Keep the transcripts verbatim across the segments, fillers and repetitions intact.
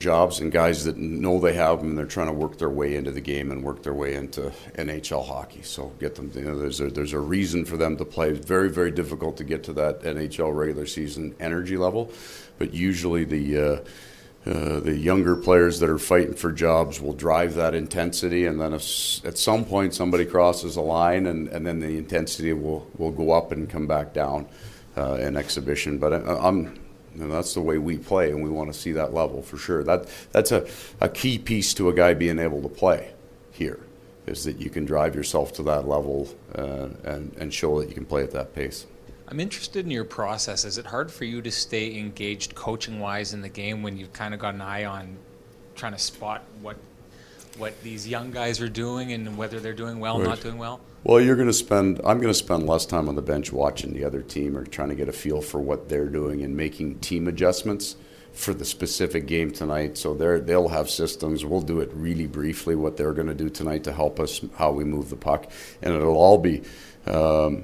jobs and guys that know they have them and they're trying to work their way into the game and work their way into N H L hockey. So get them, you know, there's a, there's a reason for them to play. It's very, very difficult to get to that N H L regular season energy level, but usually the uh, uh, the younger players that are fighting for jobs will drive that intensity, and then if, at some point somebody crosses a line, and, and then the intensity will, will go up and come back down uh, in exhibition. But I, I'm And that's the way we play, and we want to see that level for sure. That that's a, a key piece to a guy being able to play here, is that you can drive yourself to that level uh, and, and show that you can play at that pace. I'm interested in your process. Is it hard for you to stay engaged coaching-wise in the game when you've kind of got an eye on trying to spot what what these young guys are doing and whether they're doing well, Right. not doing well? Well, you're going to spend. I'm going to spend less time on the bench watching the other team or trying to get a feel for what they're doing and making team adjustments for the specific game tonight. So they're they'll have systems. We'll do it really briefly what they're going to do tonight to help us how we move the puck, and it'll all be um,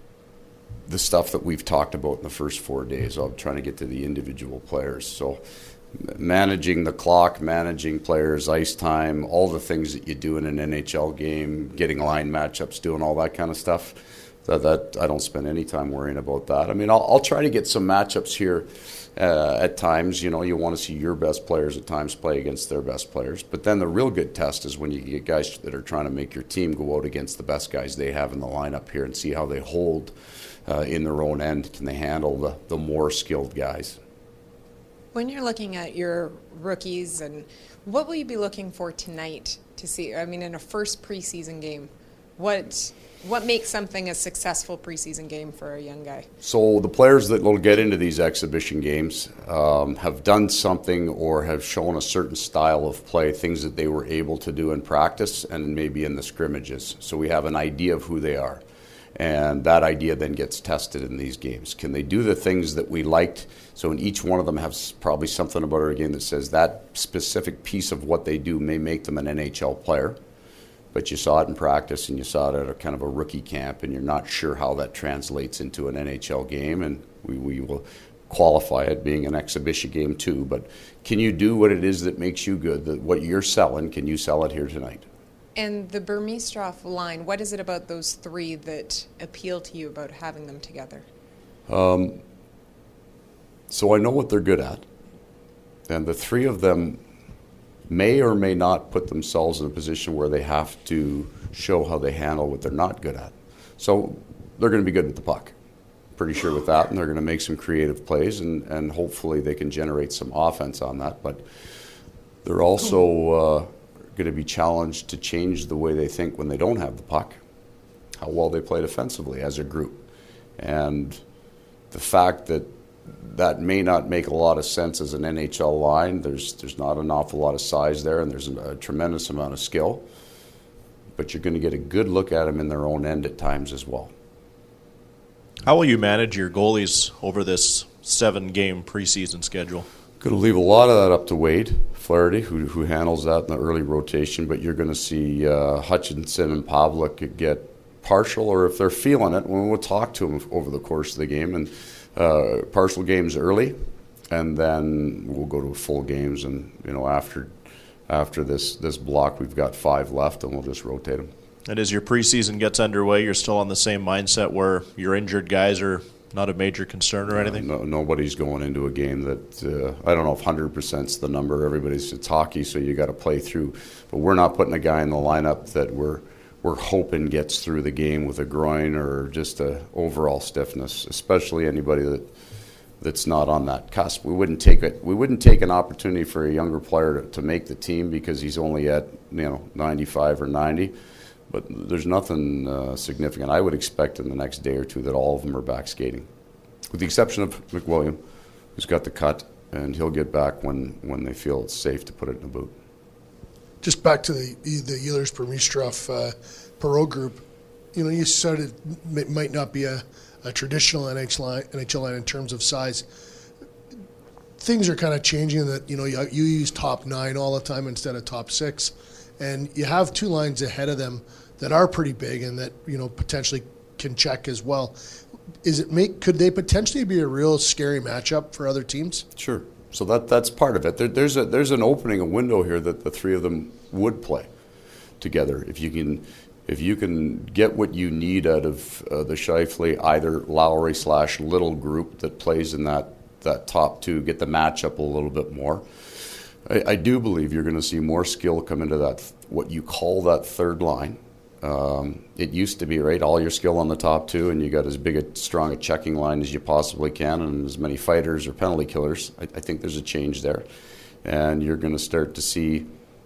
the stuff that we've talked about in the first four days of trying to get to the individual players. So managing the clock, managing players' ice time, all the things that you do in an N H L game, getting line matchups, doing all that kind of stuff. That, that I don't spend any time worrying about that. I mean, I'll, I'll try to get some matchups here uh, at times. You know, you want to see your best players at times play against their best players. But then the real good test is when you get guys that are trying to make your team go out against the best guys they have in the lineup here and see how they hold uh, in their own end. Can they handle the, the more skilled guys? When you're looking at your rookies, and what will you be looking for tonight to see? I mean, in a first preseason game, what what makes something a successful preseason game for a young guy? So the players that will get into these exhibition games um, have done something or have shown a certain style of play, things that they were able to do in practice and maybe in the scrimmages. So we have an idea of who they are. And that idea then gets tested in these games. Can they do the things that we liked? So in each one of them has probably something about our game that says that specific piece of what they do may make them an N H L player. But you saw it in practice and you saw it at a kind of a rookie camp, and you're not sure how that translates into an N H L game. And we, we will qualify it being an exhibition game too. But can you do what it is that makes you good? That what you're selling, can you sell it here tonight? And the Burmistrov line, what is it about those three that appeal to you about having them together? Um, so I know what they're good at. And the three of them may or may not put themselves in a position where they have to show how they handle what they're not good at. So they're going to be good with the puck. Pretty sure with that. And they're going to make some creative plays, and, and hopefully they can generate some offense on that. But they're also Uh, going to be challenged to change the way they think when they don't have the puck, how well they play defensively as a group. And the fact that that may not make a lot of sense as an N H L line, there's there's not an awful lot of size there, and there's a, a tremendous amount of skill, but you're going to get a good look at them in their own end at times as well. How will you manage your goalies over this seven-game preseason schedule? Going to leave a lot of that up to Wade Flaherty, who who handles that in the early rotation. But you're going to see uh, Hutchinson and Pavlik get partial, or if they're feeling it, we'll, we'll talk to them over the course of the game. And uh, partial games early, and then we'll go to full games. And you know, after after this this block, we've got five left, and we'll just rotate them. And as your preseason gets underway, you're still on the same mindset where your injured guys are not a major concern or anything? Uh, no, nobody's going into a game that, uh, I don't know if one hundred percent is the number. Everybody's, it's hockey, so you got to play through. But we're not putting a guy in the lineup that we're we're hoping gets through the game with a groin or just a overall stiffness, especially anybody that that's not on that cusp. We wouldn't take it. We wouldn't take an opportunity for a younger player to, to make the team because he's only at you know ninety-five or ninety. But there's nothing uh, significant. I would expect in the next day or two that all of them are back skating, with the exception of McWilliam, who's got the cut, and he'll get back when, when they feel it's safe to put it in the boot. Just back to the the Ehlers, Burmistrov, uh, Perreault group. You know, you said it might not be a, a traditional N H L line, N H L line in terms of size. Things are kind of changing. That you know you, you use top nine all the time instead of top six, and you have two lines ahead of them that are pretty big and that you know potentially can check as well. Is it make could they potentially be a real scary matchup for other teams? Sure. So that that's part of it. There, there's a there's an opening, a window here that the three of them would play together. If you can, if you can get what you need out of uh, the Scheifele, either Lowry slash Little group that plays in that that top two, get the matchup a little bit more. I, I do believe you're going to see more skill come into that what you call that third line. Um, it used to be, right, all your skill on the top two, and you got as big a strong a checking line as you possibly can, and as many fighters or penalty killers. I, I think there's a change there, and you're going to start to see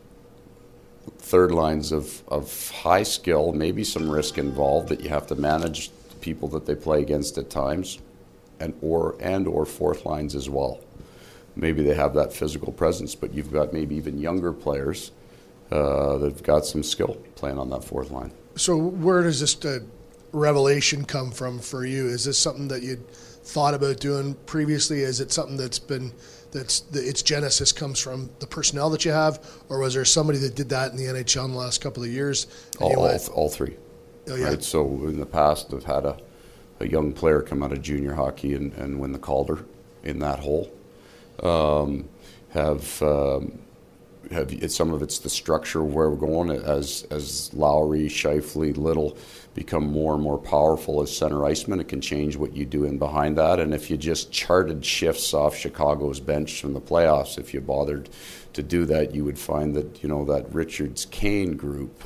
third lines of, of high skill, maybe some risk involved that you have to manage the people that they play against at times, and or and or fourth lines as well. Maybe they have that physical presence, but you've got maybe even younger players Uh, they've got some skill playing on that fourth line. So where does this uh, revelation come from for you? Is this something that you'd thought about doing previously? Is it something that's been, that's the, its genesis comes from the personnel that you have, or was there somebody that did that in the N H L in the last couple of years? All, all, all three. Oh, yeah. Right? So in the past, I've had a, a young player come out of junior hockey and, and win the Calder in that hole. Um, have... Um, Have it's, some of it's the structure of where we're going as as Lowry, Scheifele, Little become more and more powerful as center icemen. It can change what you do in behind that. And if you just charted shifts off Chicago's bench from the playoffs, if you bothered to do that, you would find that, you know, that Richards-Kane group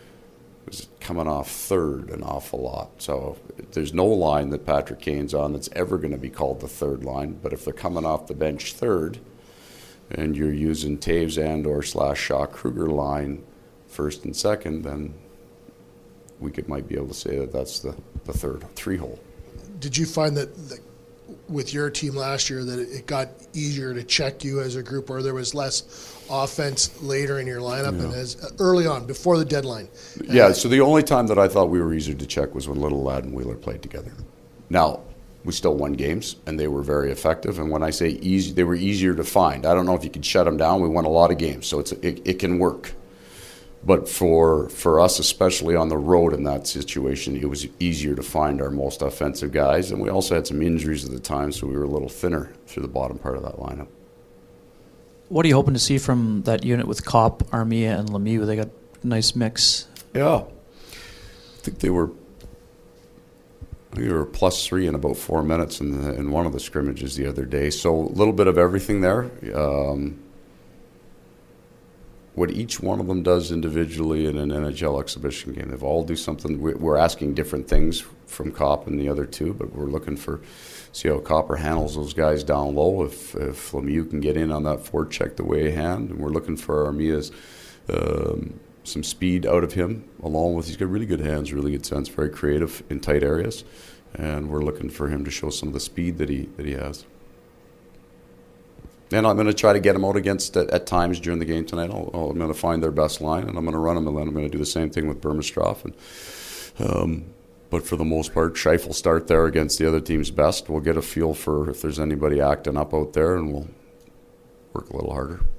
was coming off third an awful lot. So there's no line that Patrick Kane's on that's ever going to be called the third line. But if they're coming off the bench third, and you're using Taves and or slash Shaw Kruger line first and second, then we could might be able to say that that's the, the third three hole. Did you find that the, with your team last year that it got easier to check you as a group, or there was less offense later in your lineup Yeah. and as early on before the deadline? Yeah, Uh, so the only time that I thought we were easier to check was when Little Lad and Wheeler played together. Now, we still won games, and they were very effective. And when I say easy, they were easier to find. I don't know if you could shut them down. We won a lot of games, so it's it, it can work. But for for us, especially on the road in that situation, it was easier to find our most offensive guys. And we also had some injuries at the time, so we were a little thinner through the bottom part of that lineup. What are you hoping to see from that unit with Kopp, Armia, and Lemieux? They got a nice mix. Yeah. I think they were We were plus three in about four minutes in, the, in one of the scrimmages the other day. So a little bit of everything there. Um, what each one of them does individually in an N H L exhibition game, they've all do something. We're asking different things from Kopp and the other two, but we're looking for see how Copper handles those guys down low. If if Lemieux can get in on that forecheck the way he hand, and we're looking for Armia's um, some speed out of him, along with he's got really good hands, really good sense, very creative in tight areas, and we're looking for him to show some of the speed that he that he has. And I'm going to try to get him out against at, at times during the game tonight. I'll, I'll, I'm going to find their best line, and I'm going to run them, and then I'm going to do the same thing with Burmistrov. And um, but for the most part, Scheifele will start there against the other team's best. We'll get a feel for if there's anybody acting up out there, and we'll work a little harder.